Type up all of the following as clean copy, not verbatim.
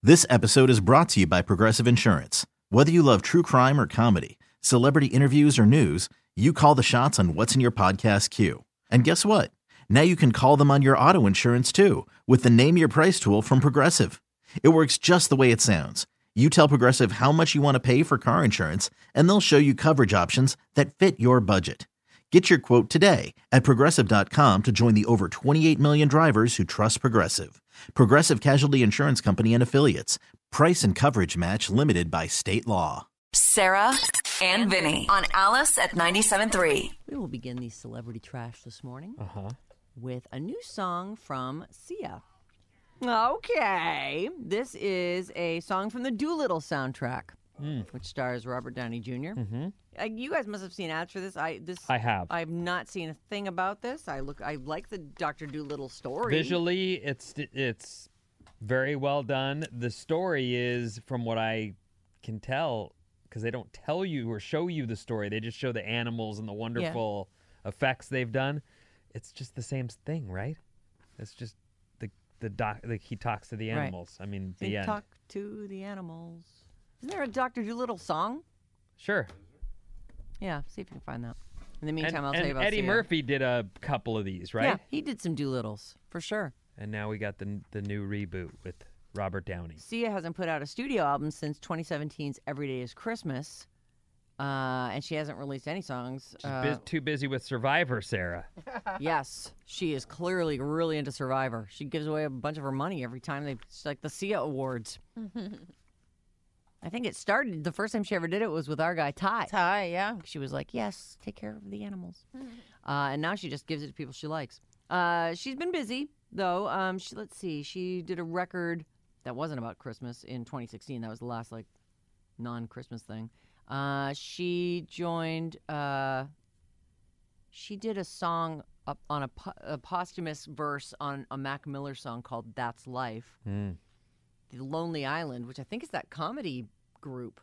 This episode is brought to you by Progressive Insurance. Whether you love true crime or comedy, celebrity interviews or news, you call the shots on what's in your podcast queue. And guess what? Now you can call them on your auto insurance too with the Name Your Price tool from Progressive. It works just the way it sounds. You tell Progressive how much you want to pay for car insurance, and they'll show you coverage options that fit your budget. Get your quote today at Progressive.com to join the over 28 million drivers who trust Progressive. Progressive Casualty Insurance Company and Affiliates. Price and coverage match limited by state law. Sarah and Vinny on Alice at 97.3. We will begin the celebrity trash this morning with a new song from Sia. Okay. This is a song from the Doolittle soundtrack, which stars Robert Downey Jr. You guys must have seen ads for this. I have. I've not seen a thing about this. I like the Dr. Doolittle story. Visually, it's very well done. The story is, from what I can tell, because they don't tell you or show you the story, they just show the animals and the wonderful effects they've done. It's just the same thing, right? It's just he talks to the animals. Right. I mean, They the end. talk to the animals. Isn't there a Dr. Doolittle song? Sure. Yeah, see if you can find that. In the meantime, I'll tell you about Eddie Sia. Murphy did a couple of these, right? Yeah, he did some Doolittles, for sure. And now we got the new reboot with Robert Downey. Sia hasn't put out a studio album since 2017's Every Day is Christmas, and she hasn't released any songs. She's too busy with Survivor, Sarah. Yes, she is clearly really into Survivor. She gives away a bunch of her money every time it's like the Sia Awards. I think it started, the first time she ever did it was with our guy, Ty. Ty, yeah. She was like, yes, take care of the animals. And now she just gives it to people she likes. She's been busy, though. Let's see. She did a record that wasn't about Christmas in 2016. That was the last, non-Christmas thing. She joined... she did a song up on a posthumous verse on a Mac Miller song called That's Life. The Lonely Island, which I think is that comedy group.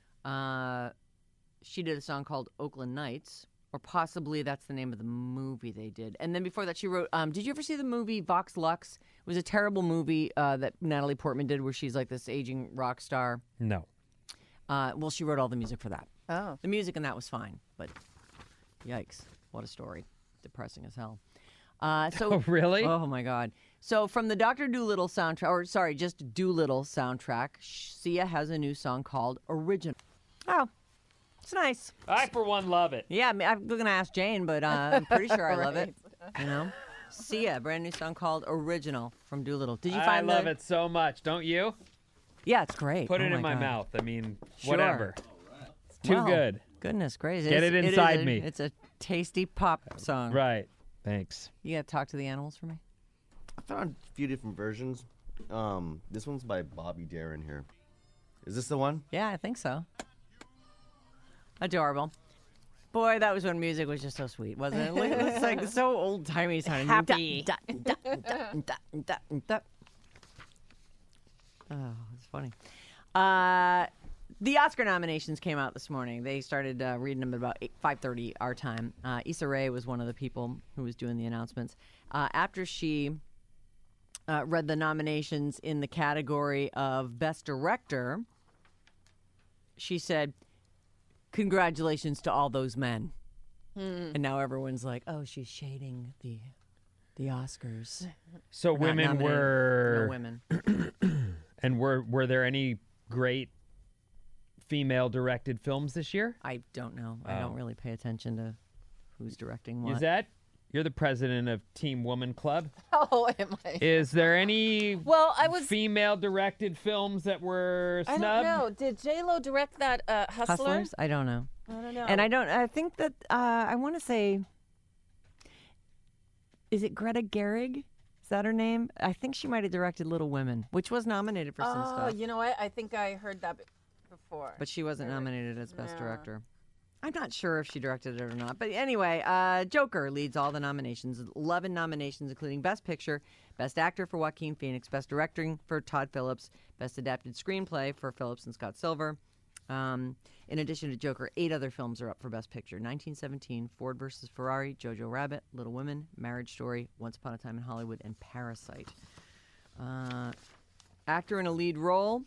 She did a song called Oakland Nights, or possibly that's the name of the movie they did. And then before that, she wrote, did you ever see the movie Vox Lux? It was a terrible movie that Natalie Portman did where she's like this aging rock star. No. Well, she wrote all the music for that. Oh. The music in that was fine, but yikes, what a story. Depressing as hell. Oh, really? Oh, my God. So from the Dr. Doolittle soundtrack, or sorry, just Doolittle soundtrack, Sia has a new song called Original. Oh, it's nice. I, for one, love it. Yeah, I'm going to ask Jane, but I'm pretty sure I love it. You know? Sia, brand new song called Original from Doolittle. Did you find I love it so much, don't you? Yeah, it's great. Put it in my mouth. I mean, whatever. It's too good. Goodness gracious. Get it inside me. It's a tasty pop song. Right. Thanks. You got to talk to the animals for me? I found a few different versions. This one's by Bobby Darin here. Is this the one? Yeah, I think so. Adorable. Boy, that was when music was just so sweet, wasn't it? It was like so old-timey sounding. Happy. Oh, it's funny. The Oscar nominations came out this morning. They started reading them at about 5:30 our time. Issa Rae was one of the people who was doing the announcements. After she read the nominations in the category of Best Director, she said, "Congratulations to all those men." And now everyone's like, "Oh, she's shading the Oscars." So We're not women nominating. were... No women. And were there any great female-directed films this year? I don't know. I don't really pay attention to who's directing what. Yvette, you're the president of Team Woman Club. Oh, am I? Is there any female-directed films that were I snubbed? don't know. Did J-Lo direct that Hustler? Hustlers? I don't know. I don't know. And I think that, I want to say, is it Greta Gerwig? Is that her name? I think she might have directed Little Women, which was nominated for some Oh, stuff. you know what? I think I heard that before. But she wasn't nominated as Best Yeah. Director. I'm not sure if she directed it or not. But anyway, Joker leads all the nominations. 11 nominations, including Best Picture, Best Actor for Joaquin Phoenix, Best Directing for Todd Phillips, Best Adapted Screenplay for Phillips and Scott Silver. In addition to Joker, 8 other films are up for Best Picture. 1917, Ford vs. Ferrari, Jojo Rabbit, Little Women, Marriage Story, Once Upon a Time in Hollywood, and Parasite. Actor in a lead role.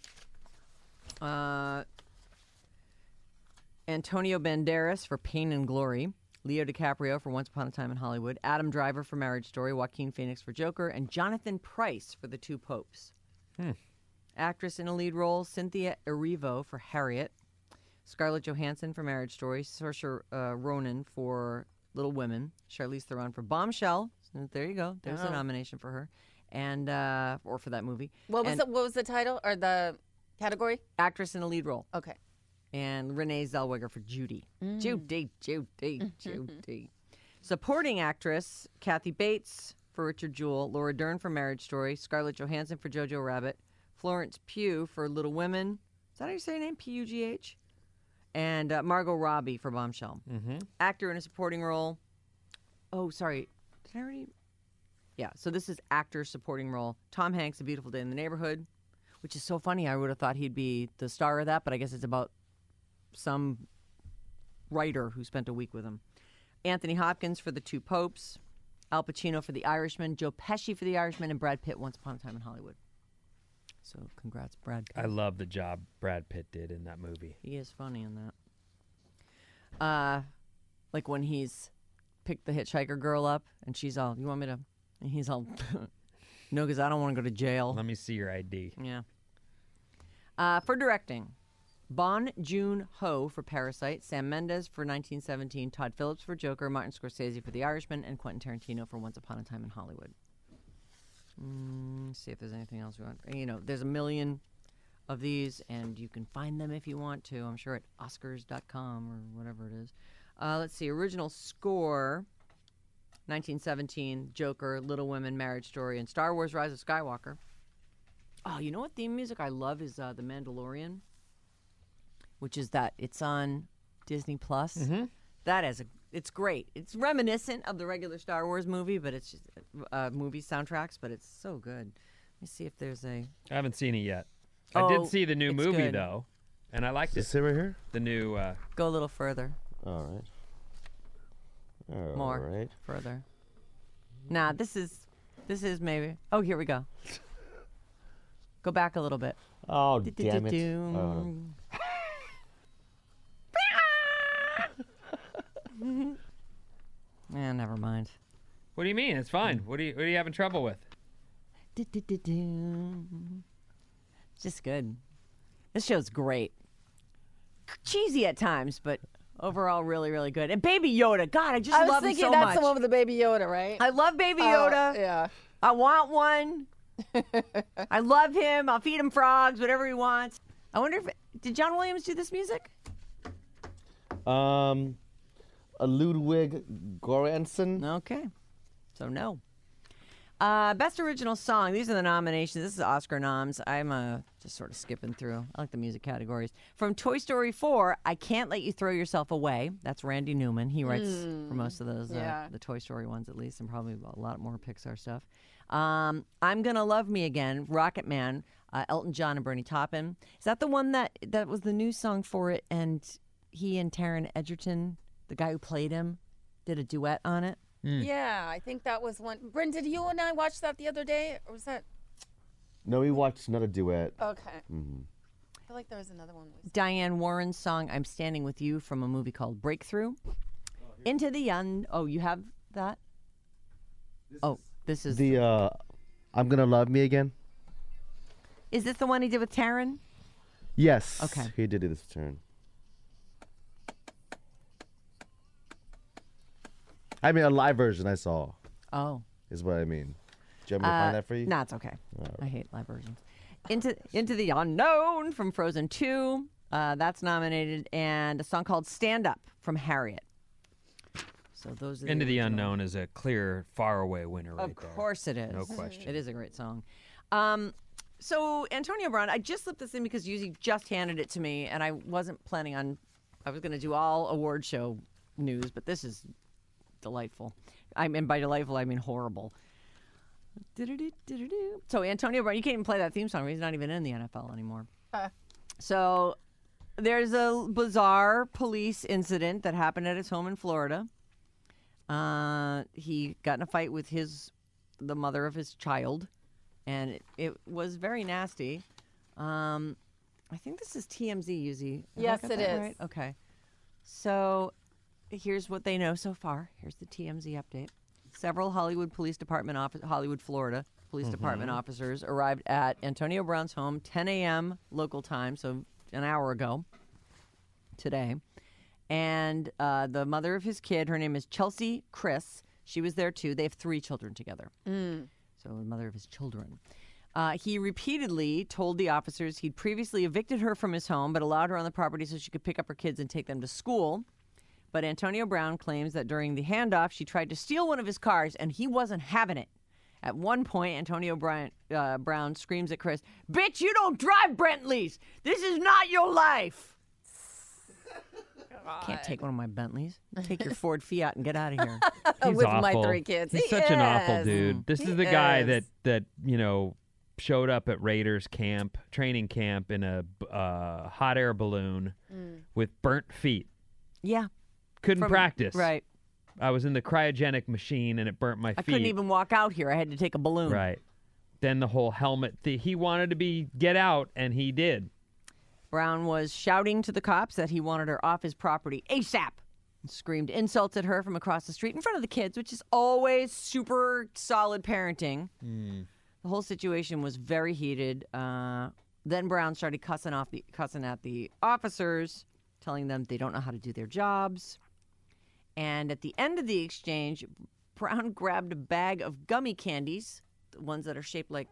Antonio Banderas for Pain and Glory. Leo DiCaprio for Once Upon a Time in Hollywood. Adam Driver for Marriage Story. Joaquin Phoenix for Joker. And Jonathan Pryce for The Two Popes. Actress in a lead role. Cynthia Erivo for Harriet. Scarlett Johansson for Marriage Story. Saoirse Ronan for Little Women. Charlize Theron for Bombshell. So there you go. There's a nomination for her. And or for that movie. What was the title or the category? Actress in a lead role. Okay. And Renee Zellweger for Judy. Judy. Supporting actress, Kathy Bates for Richard Jewell. Laura Dern for Marriage Story. Scarlett Johansson for Jojo Rabbit. Florence Pugh for Little Women. Is that how you say her name? P-U-G-H? And Margot Robbie for Bombshell. Actor in a supporting role. Oh, sorry. Did I already? Yeah, so this is actor supporting role. Tom Hanks, A Beautiful Day in the Neighborhood, which is so funny. I would have thought he'd be the star of that, but I guess it's about some writer who spent a week with him. Anthony Hopkins for The Two Popes. Al Pacino for The Irishman. Joe Pesci for The Irishman. And Brad Pitt, Once Upon a Time in Hollywood. So congrats, Brad Pitt. I love the job Brad Pitt did in that movie. He is funny in that. Like when he's picked the hitchhiker girl up and she's all, you want me to... And he's all, no, because I don't want to go to jail. Let me see your ID. Yeah. For directing, Bong Joon-ho for Parasite, Sam Mendes for 1917, Todd Phillips for Joker, Martin Scorsese for The Irishman, and Quentin Tarantino for Once Upon a Time in Hollywood. See if there's anything else we want. You know, there's a million of these, and you can find them if you want to. I'm sure at Oscars.com or whatever it is. Let's see. Original score, 1917, Joker, Little Women, Marriage Story, and Star Wars Rise of Skywalker. Oh, you know what theme music I love is The Mandalorian, which is that it's on Disney Plus. That is it's great. It's reminiscent of the regular Star Wars movie, but it's just movie soundtracks, but it's so good. Let me see if there's a... I haven't seen it yet. I did see the new movie, good. though, and I liked it. Is it right here? The new... Go a little further. All right. All More. right. Further. Nah, this is maybe... Oh, here we go. Go back a little bit. Oh, damn it. Never mind. What do you mean? It's fine. What are you having trouble with? Just good. This show's great. Cheesy at times, but overall really, really good. And Baby Yoda, God, I just I was love him thinking so that's much. the one with the Baby Yoda, right? I love Baby Yoda. Yeah. I want one. I love him. I'll feed him frogs, whatever he wants. I wonder if did John Williams do this music? A Ludwig Göransson. Okay, so no. Best original song. These are the nominations. This is Oscar noms. I'm just sort of skipping through. I like the music categories. From Toy Story 4, I Can't Let You Throw Yourself Away. That's Randy Newman. He writes for most of those, the Toy Story ones at least, and probably a lot more Pixar stuff. I'm Gonna Love Me Again, Rocket Man, Elton John and Bernie Taupin. Is that the one that was the new song for it, and he and Taron Egerton, the guy who played him, did a duet on it? Yeah, I think that was one. Bryn, did you and I watch that the other day? Or was that? No, we watched another duet. Okay. I feel like there was another one. Diane Warren's song, I'm Standing With You, from a movie called Breakthrough. Into the Oh, you have that? This is the I'm Gonna Love Me Again. Is this the one he did with Taron? Yes. Okay. He did this turn. I mean, a live version I saw Oh. is what I mean. Do you want me to find that for you? No, it's okay. I hate live versions. Into the Unknown from Frozen 2. That's nominated. And a song called Stand Up from Harriet. So those are Into the original. Unknown is a clear, faraway winner right there. Of course it is. No question. It is a great song. So Antonio Brown, I just slipped this in because Yuzi just handed it to me, and I wasn't planning on. I was going to do all award show news, but this is delightful. And by delightful, I mean horrible. So Antonio Brown, you can't even play that theme song. He's not even in the NFL anymore. So there's a bizarre police incident that happened at his home in Florida. He got in a fight with the mother of his child, and it was very nasty. I think this is TMZ, Yuzi. Have I Yes, got it that is. right? Okay. So here's what they know so far. Here's the TMZ update. Several Hollywood Florida Police Department officers arrived at Antonio Brown's home 10 a.m. local time, so an hour ago today. And the mother of his kid, her name is Chelsea Chris. She was there too. They have 3 children together. So the mother of his children. He repeatedly told the officers he'd previously evicted her from his home, but allowed her on the property so she could pick up her kids and take them to school. But Antonio Brown claims that during the handoff, she tried to steal one of his cars, and he wasn't having it. At one point, Antonio Brown screams at Chris, "Bitch, you don't drive Bentleys! This is not your life!" Can't take one of my Bentleys. Take your Ford Fiat and get out of here. He's With awful. my 3 kids. He's He such an awful is. dude. This is the guy that showed up at Raiders camp, training camp, in a hot air balloon with burnt feet. Yeah. Couldn't practice. Right. I was in the cryogenic machine and it burnt my feet. I couldn't even walk out here. I had to take a balloon. Right. Then the whole helmet thing. He wanted to get out, and he did. Brown was shouting to the cops that he wanted her off his property ASAP. Screamed insults at her from across the street in front of the kids, which is always super solid parenting. The whole situation was very heated. Then Brown started cussing at the officers, telling them they don't know how to do their jobs. And at the end of the exchange, Brown grabbed a bag of gummy candies, the ones that are shaped like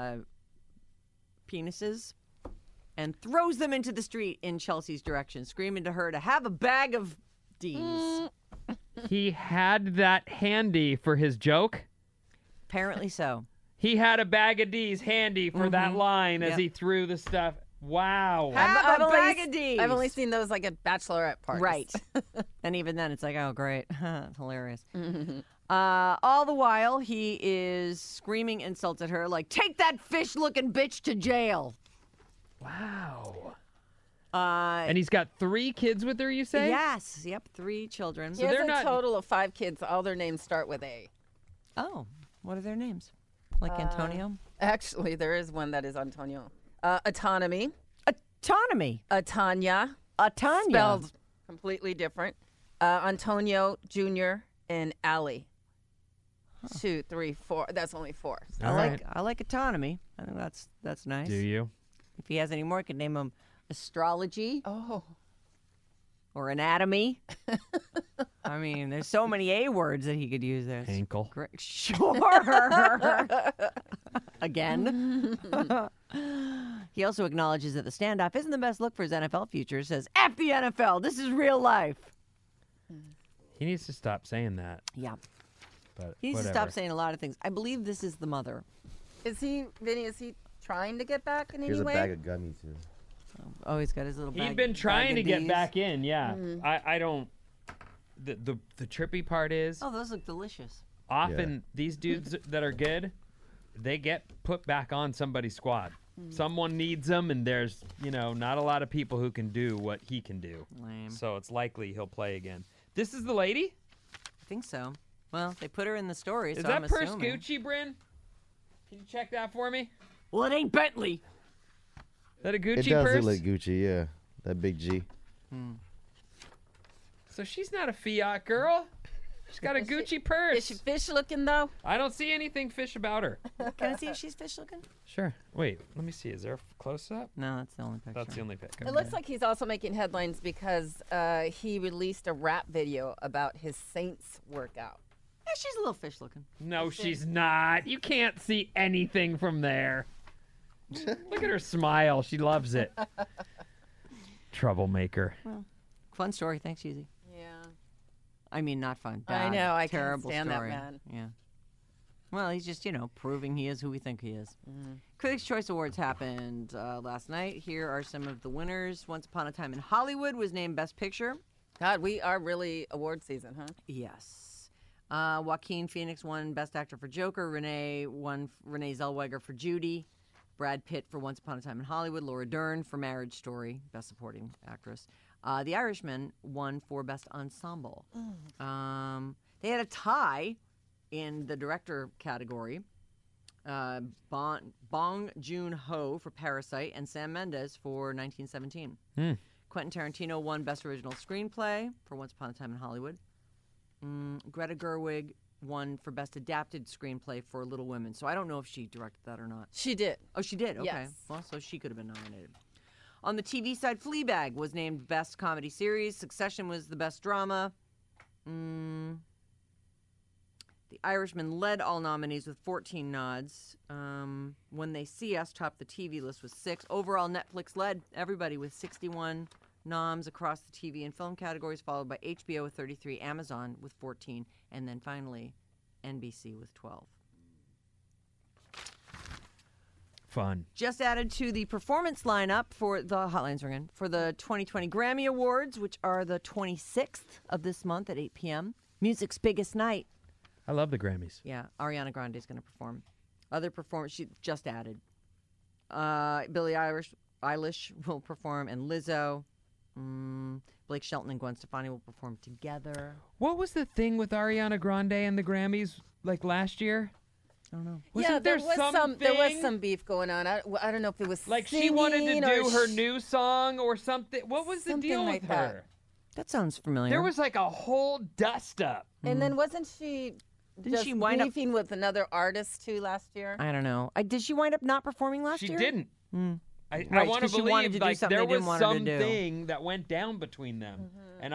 penises, and throws them into the street in Chelsea's direction, screaming to her to have a bag of D's. He had that handy for his joke. Apparently so. He had a bag of D's handy for that line as Yep. he threw the stuff. Wow. Have a only bag of D's. I've only seen those like at bachelorette parties. Right. And even then, it's like, oh, great. Hilarious. All the while, he is screaming insults at her like, take that fish-looking bitch to jail. Wow. Uh, And he's got 3 kids with her, you say? yes. Yep. 3 children. He has they're a not- total of 5 kids. All their names start with A. Oh, what are their names? Like Antonio? Actually, there is one that is Antonio. Autonomy. Autonomy. Atanya. Atanya. Spelled completely different. Antonio Jr. and Ali. 2, 3, 4. That's only 4. I All like right. I like autonomy. I think that's nice. Do you? If he has any more, I could name him astrology Oh. or anatomy. I mean, there's so many A words that he could use there. It's Ankle. great. Sure. Again. He also acknowledges that the standoff isn't the best look for his NFL future. Says, F the NFL. This is real life. He needs to stop saying that. Yeah. But He needs whatever. to stop saying a lot of things. I believe this is the mother. Vinny, is he trying to get back in Here's any way? a bag of gummies too. Oh, he's got his little bag. He'd been trying bag to of get Ds. back in, yeah. I don't. The trippy part is Oh, those look delicious. often these dudes that are good, they get put back on somebody's squad. Someone needs them, and there's not a lot of people who can do what he can do. Lame. So it's likely he'll play again. This is the lady. I think so. Well, they put her in the story, Is so that I'm purse assuming. Gucci, Bryn? Can you check that for me? Well, it ain't Bentley. Is that a Gucci It does purse? look like Gucci, yeah. That big G. So she's not a Fiat girl. She's got a Gucci purse. Is she fish looking though? I don't see anything fish about her. Can I see if she's fish looking? Sure. Wait, let me see. Is there a close up? No, that's the only picture. That's the only pick. It looks like he's also making headlines because he released a rap video about his Saints workout. Yeah, she's a little fish looking. No, she's not. You can't see anything from there. Look at her smile. She loves it. Troublemaker. Fun story. Thanks, Easy. Yeah. I mean, not fun. I Bad, know, I can't terrible stand that story. man. Yeah. Well, he's just, proving he is who we think he is. Critics' Choice Awards happened last night. Here are some of the winners. Once Upon a Time in Hollywood was named Best Picture. God, we are really award season, huh? Yes. Joaquin Phoenix won Best Actor for Joker. Renee Zellweger for Judy. Brad Pitt for Once Upon a Time in Hollywood. Laura Dern for Marriage Story, Best Supporting Actress. The Irishman won for Best Ensemble. They had a tie in the director category. Bong Joon-ho for Parasite, and Sam Mendes for 1917. Quentin Tarantino won Best Original Screenplay for Once Upon a Time in Hollywood. Greta Gerwig won for Best Adapted Screenplay for Little Women. So I don't know if she directed that or not. She did. Oh, she did? Okay. Yes. Well, so she could have been nominated. On the TV side, Fleabag was named Best Comedy Series. Succession was the Best Drama. The Irishman led all nominees with 14 nods. When They See Us topped the TV list with 6. Overall, Netflix led everybody with 61 noms across the TV and film categories, followed by HBO with 33, Amazon with 14, and then finally NBC with 12. Fun. Just added to the performance lineup for the Hotline's Ringing for the 2020 Grammy Awards, which are the 26th of this month at 8 p.m. Music's biggest night. I love the Grammys. Yeah, Ariana Grande is going to perform. Other performers she just added. Billie Eilish will perform, and Lizzo. Blake Shelton and Gwen Stefani will perform together. What was the thing with Ariana Grande and the Grammys like last year? I don't know. Wasn't there was something? some beef going on. I don't know if it was Like she singing wanted to do or her new song or something. What was the something deal like with that. her? That sounds familiar. There was like a whole dust up. And then wasn't she just she wind up- beefing with another artist too last year? I don't know. Did she wind up not performing last She year? didn't. I Right, want 'cause to she wanted believe to do like something there they didn't was want her to do. something that went down between them, and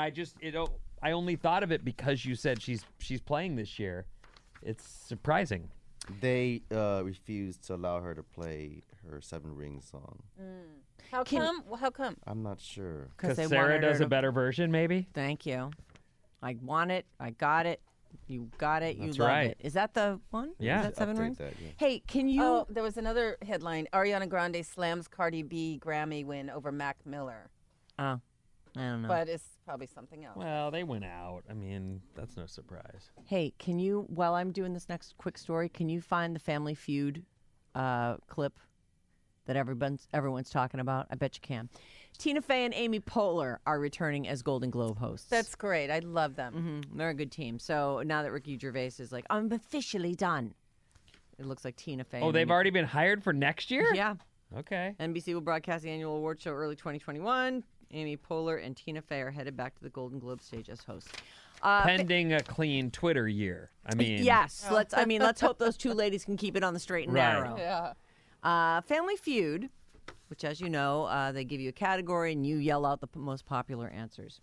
I only thought of it because you said she's playing this year. It's surprising. They refused to allow her to play her Seven Rings song. How come? Well, how come? I'm not sure. Because they Sarah wanted her does to- a better version, maybe. Thank you. I want it. I got it. You got it. You That's love right. it. Is that the one? Yeah. Is that Seven Update Rings? that, yeah. Hey, can you? Oh, there was another headline. Ariana Grande slams Cardi B Grammy win over Mac Miller. Oh, I don't know. But it's probably something else. Well, they went out. I mean, that's no surprise. Hey, can you? While I'm doing this next quick story, can you find the Family Feud clip that everyone's talking about? I bet you can. Tina Fey and Amy Poehler are returning as Golden Globe hosts. That's great. I love them. They're a good team. So now that Ricky Gervais is like, I'm officially done. It looks like Tina Fey. Oh, and they've Amy- already been hired for next year? Yeah. Okay. NBC will broadcast the annual award show early 2021. Amy Poehler and Tina Fey are headed back to the Golden Globe stage as hosts. Pending a clean Twitter year. I mean, Yes, let's hope those two ladies can keep it on the straight and Right. narrow. Yeah. Family Feud, which, as you know, they give you a category and you yell out the most popular answers.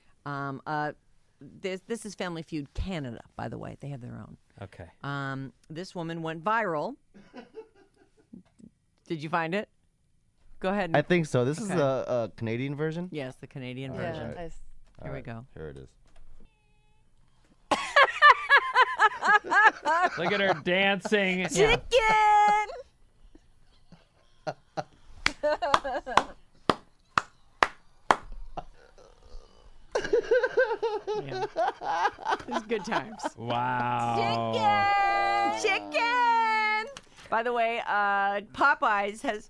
This is Family Feud Canada, by the way. They have their own. Okay. This woman went viral. Did you find it? Go ahead. I think so. This is Okay. a Canadian version. Yes, the Canadian All right, version. all right. Here we go. Here it is. Look at her dancing. Chicken! Yeah. It's good times. Wow. Chicken! By the way, Popeyes has...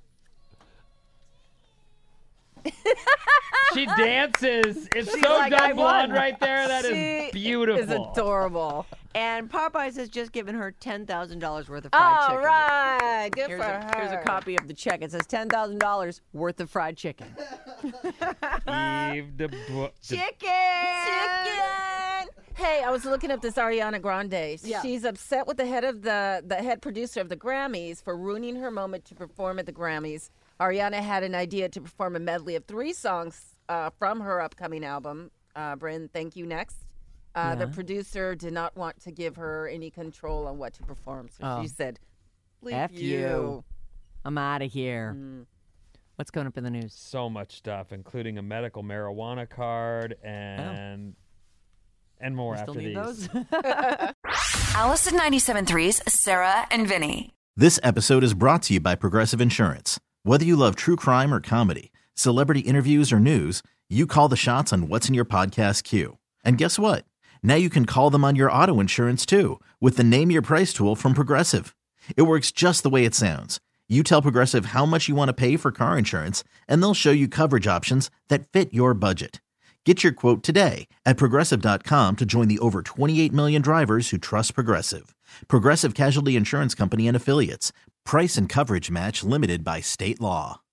She dances. It's so like, "I done blonde won." right there. That She is beautiful. is adorable. And Popeyes has just given her $10,000 worth of fried All chicken. right. Good Here's for a, her. here's a copy of the check. It says $10,000 worth of fried chicken. Eve de Chicken! Chicken! Hey, I was looking up this Ariana Grande. Yeah. She's upset with the head producer of the Grammys for ruining her moment to perform at the Grammys. Ariana had an idea to perform a medley of 3 songs from her upcoming album, Bryn, Thank You Next. The producer did not want to give her any control on what to perform, so she said, F you. I'm out of here. What's going up in the news? So much stuff, including a medical marijuana card and more You after still need these. those? Alice at 97.3's Sarah and Vinny. This episode is brought to you by Progressive Insurance. Whether you love true crime or comedy, celebrity interviews or news, you call the shots on what's in your podcast queue. And guess what? Now you can call them on your auto insurance too with the Name Your Price tool from Progressive. It works just the way it sounds. You tell Progressive how much you want to pay for car insurance, and they'll show you coverage options that fit your budget. Get your quote today at Progressive.com to join the over 28 million drivers who trust Progressive. Progressive Casualty Insurance Company and Affiliates. Price and coverage match limited by state law.